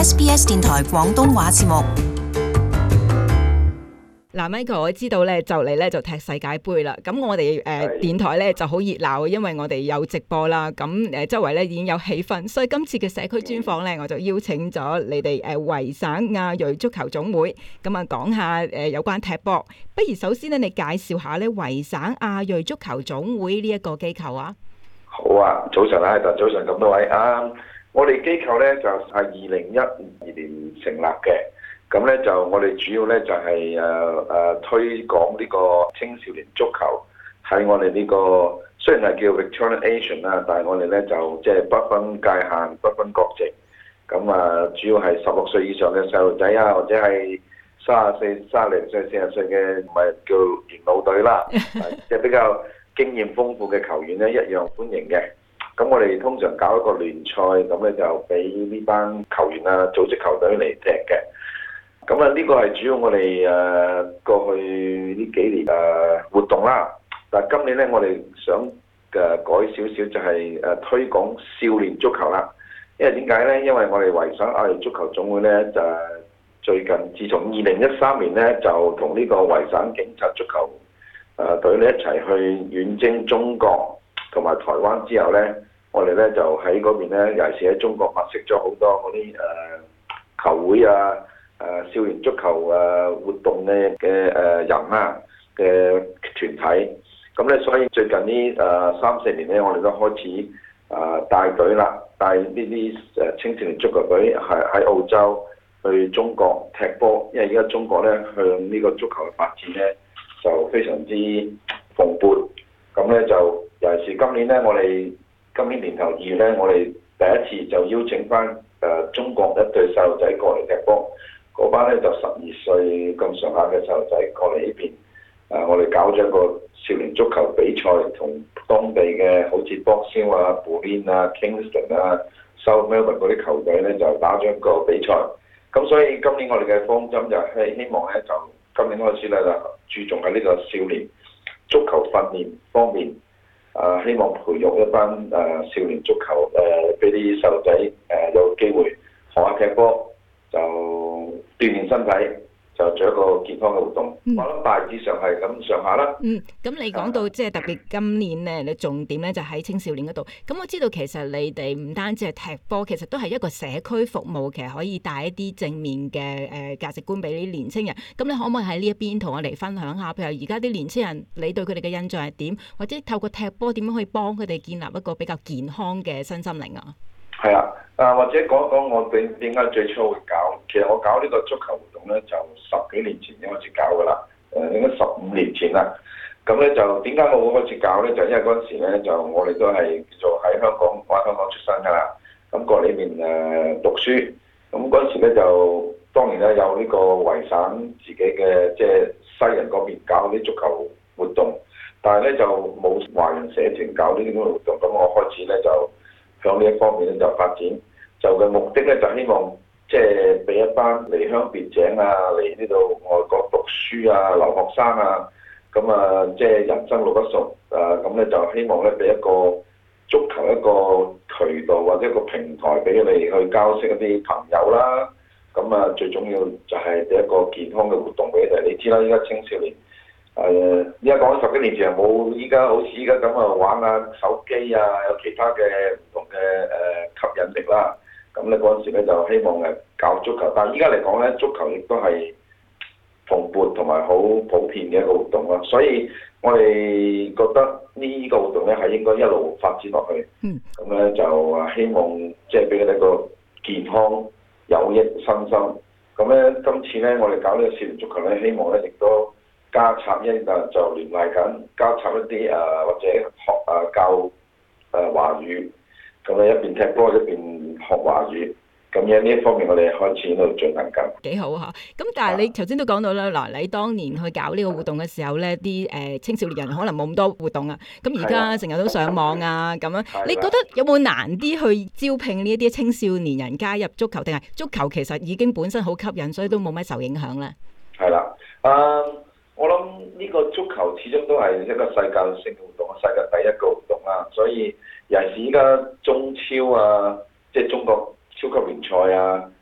SBS 電台廣東話節目。 嗱，Michael，我知道咧就嚟咧就踢世界盃啦。咁我哋電台咧就好熱鬧，因為我哋有直播啦。咁周圍咧已經有氣氛，所以今次嘅社區專訪咧，我就邀請咗你哋維省亞裔足球總會，咁啊講下有關踢波。不如首先咧，你介紹下咧維省亞裔足球總會呢一個機構啊。 好啊，早晨啊，早晨咁多位啊。我哋機構咧就係2012年成立嘅。咁咧就我哋主要咧就係推廣呢個青少年足球，喺我哋呢個雖然係叫 Victorian Asian 啦，但係我哋咧就即係不分界限、不分國籍。咁啊，主要係16歲以上嘅細路仔啊，或者係30歲、40歲、40歲嘅，唔係叫元老隊啦，即係比較經驗豐富嘅球員咧，一樣歡迎嘅。咁我哋通常搞一個聯賽，咁咧就俾呢班球員啊組織球隊嚟踢嘅。咁啊，呢個係主要我哋過去呢幾年活動啦。但係今年咧，我哋想改少少，就係推廣少年足球啦。因為點解咧？因為我哋維省亞裔足球總會咧，就最近自從2013年咧，就同呢個維省警察足球隊咧一齊去遠征中國同埋台灣之後咧，我哋咧就喺嗰邊咧，尤其是喺中國物色咗好多嗰啲球會啊。少年足球活動嘅人啊嘅團體，咁咧所以最近呢3-4年咧，我哋都開始帶隊啦，帶呢啲青少年足球隊係喺澳洲去中國踢波，因為而家中國咧向呢個足球嘅發展咧就非常之蓬勃，咁咧就尤其是今年咧，我哋今年年頭2月咧，我哋第一次就邀請翻中國一隊細路仔過嚟踢波。嗰班咧就12歲咁上下嘅細路仔過嚟呢邊，我哋搞咗一個少年足球比賽，同當地嘅好似博肖啊、Bulleen 啊、Kingston 啊、South Melbourne 嗰啲球隊咧就打咗一個比賽。咁所以今年我哋嘅方針就係希望咧，就今年開始咧就注重喺呢個少年足球訓練方面，希望培育一班少年足球俾啲細路仔有機會學下踢波。就鍛鍊身體，就做一個健康嘅活動。我諗大致上係咁上下啦。 咁你講到即係特別今年咧，你重點咧就喺青少年嗰度。咁我知道其實你哋唔單止係踢波，其實都係一個社區服務，其實可以帶一啲正面嘅價值觀俾啲年青人。咁你可唔可以喺呢一邊同我哋分享下？譬如而家啲年青人，你對佢哋嘅印象係點？或者透過踢波點樣可以幫佢哋建立一個比較健康嘅身心靈啊？ 係啊，或者講一講我點解最初會搞。其實我搞呢個足球活動咧，就10幾年前已經開始搞㗎啦。應該15年前啦。咁咧就點解我會開始搞咧？就因為嗰陣時咧，就我哋都係叫做喺香港，我喺香港出生㗎啦。咁過嚟呢邊讀書。咁嗰陣時咧就當然咧有呢個維省自己嘅即係西人嗰邊搞啲足球活動，但係咧就冇華人社團搞呢啲咁嘅活動。咁我開始咧就向呢一方面咧就發展，就嘅目的咧就希望即係俾一班離鄉別井啊，嚟呢度外國讀書啊、留學生啊，咁啊即係人生路不熟咁咧就希望咧俾一個足球一個渠道或者一個平台俾你去交識一啲朋友啦。咁啊最重要就係俾一個健康嘅活動俾你哋。你知啦，依家青少年依家講10幾年前冇依家好似依家咁玩下手機啊，有其他嘅唔同嘅吸引力啦。咁咧嗰陣時咧就希望搞足球，但係依家嚟講咧，足球亦都係蓬勃同埋好普遍嘅一個活動咯。所以我哋覺得呢個活動咧係應該一路發展落去。咁咧就希望即係俾佢哋一個健康有益身心。咁咧今次咧我哋搞呢個少年足球咧，希望咧亦都加插就聯繫緊，加插一啲或者學教華語，咁咧一邊踢波一邊學華語，咁樣呢一方面我哋開始喺度進行緊。 幾好嚇！咁但係你頭先都講到啦，嗱你當年去搞呢個活動嘅時候咧，啲青少年人可能冇咁多活動啊，咁而家成日都上網啊咁樣，你覺得有冇難啲去招聘呢一啲青少年人加入足球，定係足球其實已經本身好吸引，所以都冇乜受影響咧？ 係啦，我諗呢個足球始終都係一個世界性嘅活動，世界第一個活動啦。所以尤其是依家中超啊，即係中國超級聯賽啊，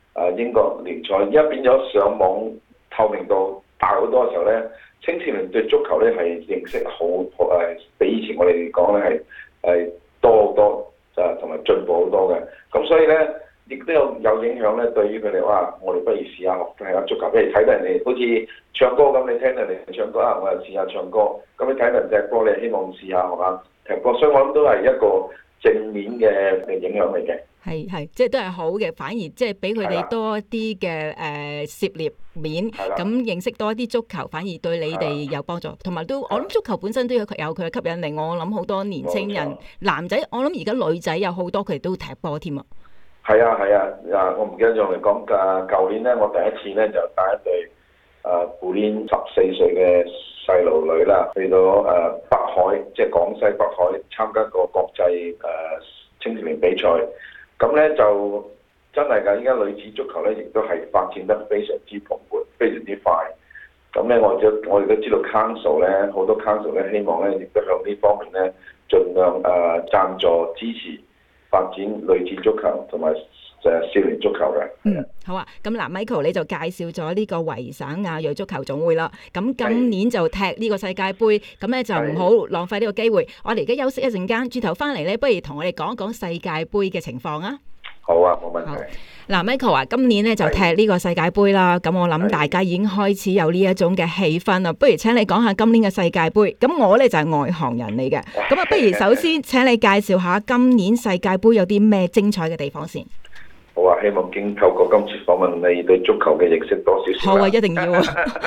英國聯賽，而家變咗上網透明度大好多嘅時候咧，青少年對足球咧係認識好比以前我哋講咧係多好多同埋進步好多嘅。咁所以咧亦都有影響咧，對於佢哋話我哋不如試下學睇下足球，譬如睇到人哋好似唱歌咁，你聽人哋唱歌啊，我又試下唱歌。咁你睇人踢波，你希望試下學下踢波，所以我諗都係一個正面嘅影響嚟嘅。 係，即係都係好嘅，反而即係俾佢哋多啲嘅涉獵面，咁認識多啲足球，反而對你哋有幫助。同埋都，我諗足球本身都有佢嘅吸引力。我諗好多年青人，男仔，我諗而家女仔有好多佢哋都踢波添啊。係啊，我唔記得咗嚟講㗎。舊年咧，我第一次咧就帶一隊布甸14歲嘅細路女啦，去到北海，即係廣西北海參加個國際青少年比賽。咁咧就真係㗎，依家女子足球咧亦都係發展得非常之蓬勃，非常之快。咁咧我哋都知道 council 咧，好多 council 咧希望咧亦都向呢方面咧盡量贊助支持發展女子足球同埋少年足球嘅。 好啊。咁嗱 ，Michael 你就介紹咗呢個維省亞裔足球總會啦。咁今年就踢呢個世界盃，咁咧就唔好浪費呢個機會。我哋而家休息一陣間，轉頭翻嚟咧，不如同我哋講一講世界盃嘅情況啊。 好啊，冇問題。 嗱 ，Michael 啊，今年咧就踢呢個世界盃啦。咁我諗大家已經開始有呢一種嘅氣氛啦。不如請你講下今年嘅世界盃。咁我咧就係外行人嚟嘅。咁啊，不如首先請你介紹下今年世界盃有啲咩精彩嘅地方先。 好啊，希望經透過今次訪問，你對足球嘅認識多少少。 好啊，一定要啊！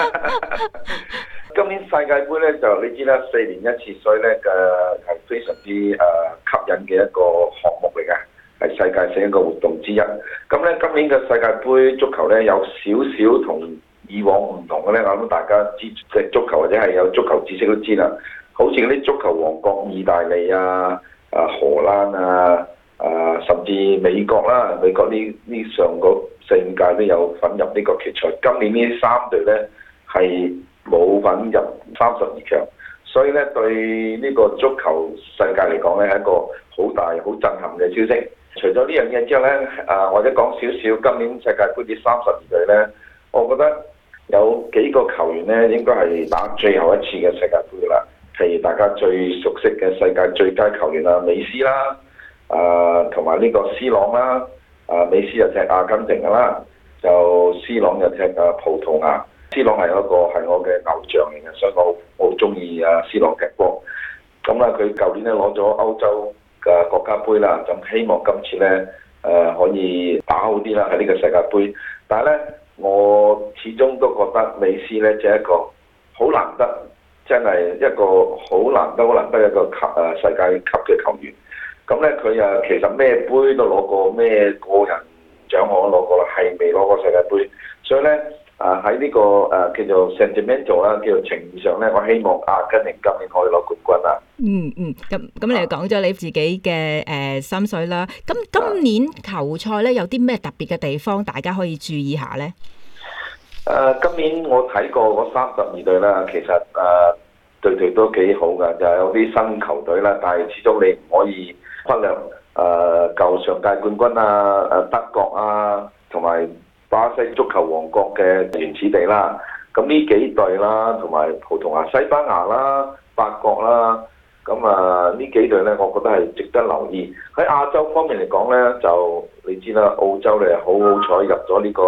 今年世界盃咧就你知啦，4年一次，所以咧係非常之吸引嘅一個項目嚟嘅。係世界性一個活動之一。咁咧，今年嘅世界盃足球咧有少少同以往唔同嘅咧，我諗大家知即係足球或者係有足球知識都知啦。好似嗰啲足球王國意大利啊、荷蘭啊、甚至美國啦，美國呢上個4、5屆都有份入呢個決賽。今年呢3隊咧係冇份入32強，所以咧對呢個足球世界嚟講咧係一個好大好震撼嘅消息。除咗呢樣嘢之後咧，或者講少少今年世界盃啲32隊咧，我覺得有幾個球員咧應該係打最後一次嘅世界盃啦。譬如大家最熟悉嘅世界最佳球員美斯啦，同埋呢個 C 朗啦，美斯就踢阿根廷㗎啦，就 C 朗就踢葡萄牙。C 朗係我嘅偶像嚟嘅，所以我好中意C 朗踢波。咁佢舊年咧攞咗歐洲嘅國家盃啦，咁希望今次咧可以打好啲啦喺呢個世界盃。但係咧，我始終都覺得美斯咧即係一個好難得，真係一個好難得一個世界級嘅球員。咁咧佢其實咩杯都攞過，咩個人獎項都攞過啦，係未攞過世界盃。所以咧喺呢個叫做 sentimental 啦，叫做情義上咧，我希望阿根廷今年可以攞冠軍啦。 咁你又講咗你自己嘅心水啦。咁今年球賽咧有啲咩特別嘅地方，大家可以注意下咧？ 今年我睇過嗰32隊啦，其實隊隊都幾好㗎，就有啲新球隊啦，但係始終你唔可以忽略舊上屆冠軍德國同埋巴西足球王國嘅原始地啦。咁呢幾隊啦，同埋葡萄牙、西班牙啦、法國啦，咁呢幾隊咧，我覺得係值得留意。喺亞洲方面嚟講咧，就你知啦，澳洲咧好彩入咗呢個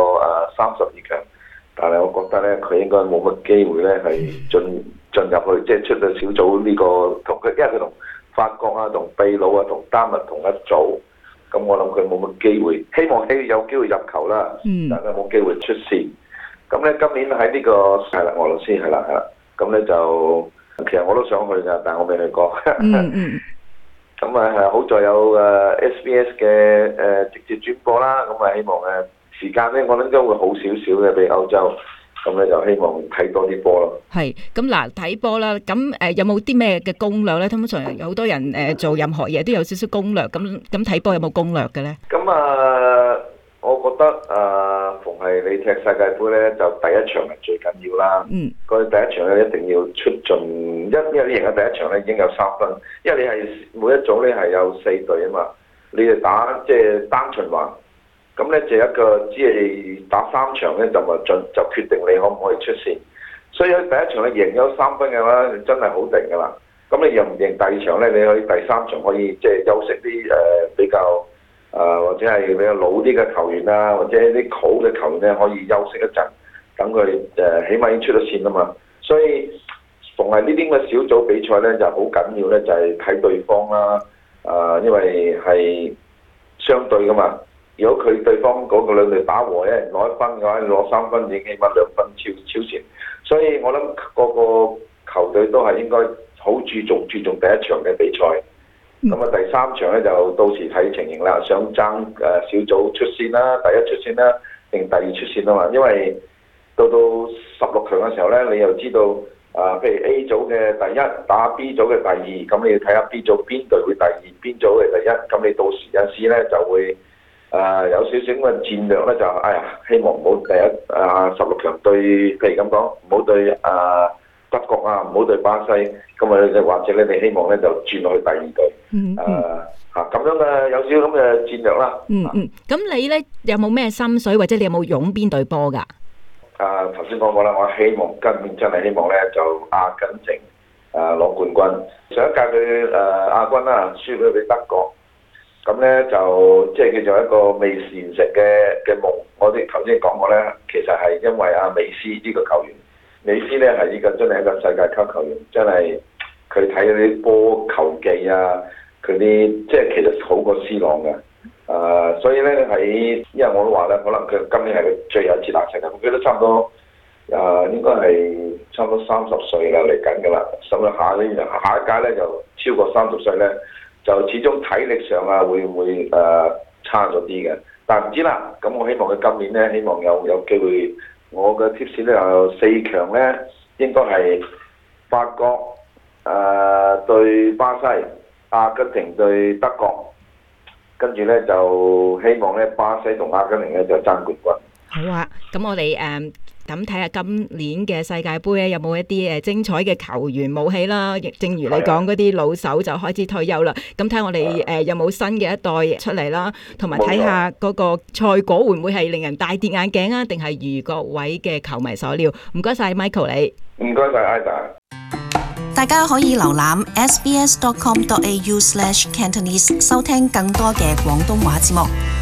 32強，但係我覺得咧佢應該冇乜機會咧係進入去，即係出到小組呢個同佢，因為佢同法國同秘魯同丹麥同一組，咁我諗佢冇乜機會。希望有機會入球啦，但係冇機會出線。咁咧今年喺呢個係啦，俄羅斯係啦，咁咧就其實我都想去㗎，但係我未去過。咁好在有SBS 嘅直接轉播啦，咁希望時間咧我諗應該會好少少嘅比歐洲。咁咧就希望睇多啲波咯。係， 咁嗱睇波啦，咁有冇啲咩嘅攻略咧？通常有好多人做任何嘢都有少少攻略，咁睇波有冇攻略嘅咧？ 咁我覺得逢係你踢世界盃咧，就第一場係最緊要啦。佢第一場咧一定要出盡，因為你贏嘅第一場咧已經有3分，因為你係每一組咧係有4隊啊嘛，你哋打即係單循環， 咁咧就一個只係打3場咧就決定你可唔可以出線。所以喺第一場你贏咗3分嘅話，你真係好定㗎啦。咁你贏唔贏第2場咧，你可以第3場可以即係休息啲比較或者係比較老啲嘅球員啊，或者啲好嘅球員咧可以休息一陣，等佢起碼已經出咗線啊嘛。所以逢係呢啲咁嘅小組比賽咧就好緊要咧，就係睇對方啦。因為係相對㗎嘛。如果對方嗰個兩隊打和咧，攞1分嘅話，攞3分已經起碼2分超前。所以我諗個個球隊都係應該好注重第一場嘅比賽。咁啊，第3場咧就到時睇情形啦，想爭小組出線啦，第一出線啦，定第2出線啊嘛。因為到16強嘅時候咧，你又知道譬如 A 組嘅第一打 B 組嘅第2，咁你要睇下 B 組邊隊會第2，邊組嘅第一，咁你到時有時咧就會有少少嘅戰略咧，就希望唔好第一16強對，譬如咁講，唔好對德國啊，唔好對巴西，咁或者咧你希望咧就轉落去第2隊，咁樣嘅有少少咁嘅戰略啦。 咁你咧有冇咩心水，或者你有冇擁邊隊波㗎？ 頭先講過啦，我希望今年真係希望咧就阿根廷攞冠軍。上一屆佢亞軍啦，輸咗俾德國。咁咧就即係叫做一個未完成嘅夢。我哋頭先講過咧，其實係因為美斯呢個球員，美斯咧係呢個真係一個世界級球員，真係佢睇嗰啲波球技啊，佢啲即係其實好過 C 朗嘅。所以咧因為我都話咧，可能佢今年係佢最後一次打世界盃，佢都差唔多應該係差唔多30歲啦，嚟緊㗎啦。咁下一屆咧就超過30歲咧。就始終體力上會唔會差咗啲嘅，但係唔知啦。咁我希望佢今年咧，希望有機會。我嘅 tips 咧有4強咧，應該係法國對巴西，阿根廷對德國，跟住咧就希望咧巴西同阿根廷咧就爭冠軍。 好啊，咁我哋咁睇下今年嘅世界盃咧，有冇一啲精彩嘅球員武器啦？正如你講嗰啲老手就開始退休啦，咁睇下我哋有冇新嘅一代出嚟啦，同埋睇下嗰個賽果會唔會係令人大跌眼鏡啊，定係如各位嘅球迷所料？唔該晒 Michael 你， 唔該晒 Ida。 大家可以瀏覽 sbs.com.au/Cantonese 收聽更多嘅廣東話節目。